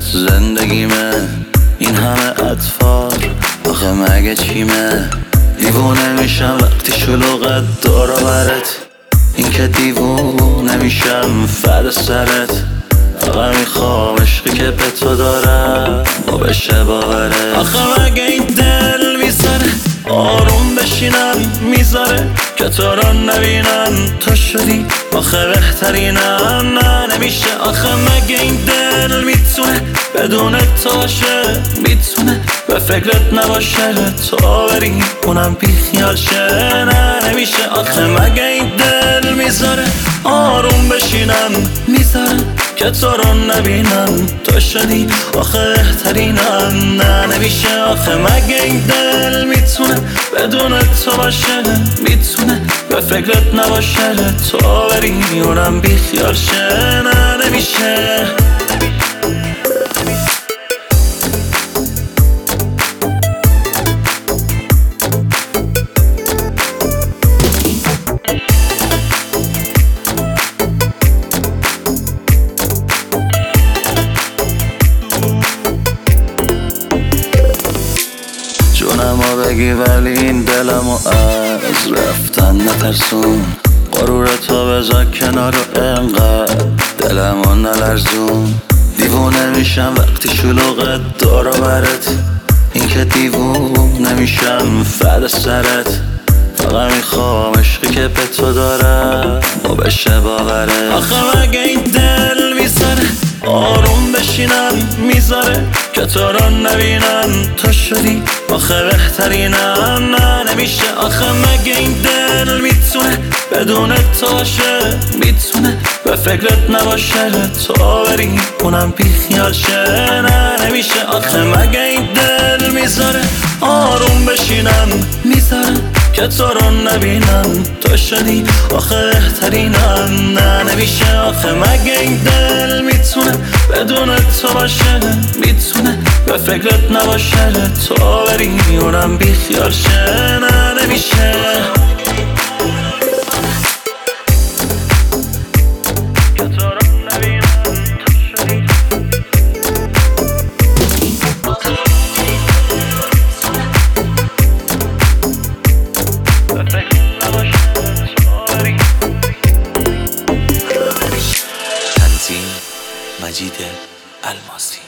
زندگیمه این همه اطفال، آخه مگه چیمه؟ دیوونه میشم وقتی شلوغت دور و برت، این که دیوونه میشم فد سرت. فقط میخوام عشقی که به تو دارم و بشه باورت. آخه مگه این دل میذاره آروم بشینم، میذاره که تو رو نبینم. تو شدی آخه بهترینم، نه نمیشه. آخه مگه این دل میتونه بدون تو باشه؟ میتونه به فکرت نباشه تو بری اونم بیخیال شه؟ نه نمیشه. آخه مگه این دل میذاره آروم بشینم، میذاره که تو رو نبینم. تو شدی آخه بهترینم، نه نمیشه. آخه مگه این دل میتونه بدون تو باشه؟ میتونه به فکرت نباشه تو بری اونم بیخیال شه؟ نه نمیشه. جونمو بگی ولی این دلمو از رفتن نترسون. غرورتو بذار کنار و انقدر دلمو نلرزون. دیوونه میشم وقتی شلوغت دور و برت، این که دیوونه میشم فد سرت. فقط میخوام عشقی که به تو دارم و بشه باورت. آخه مگه این دل میذاره آروم بشینم، میذاره که تو رو نبینم. تو شدی آخه بهترینم، نه نمیشه. آخه مگه این دل میتونه بدون تو باشه؟ میتونه به فکرت نباشه تو بری اونم بیخیال شه؟ نه نمیشه. آخه مگه این دل میذاره آروم بشینم، میذاره که تو رو نبینم. تو شدی آخه بهترینم، نه نمیشه. آخه مگه این دل میتونه بدون تو باشه؟ میتونه به فکرت نباشه تو بری اونم بیخیال شه؟ نه نمیشه. مجید الماسی.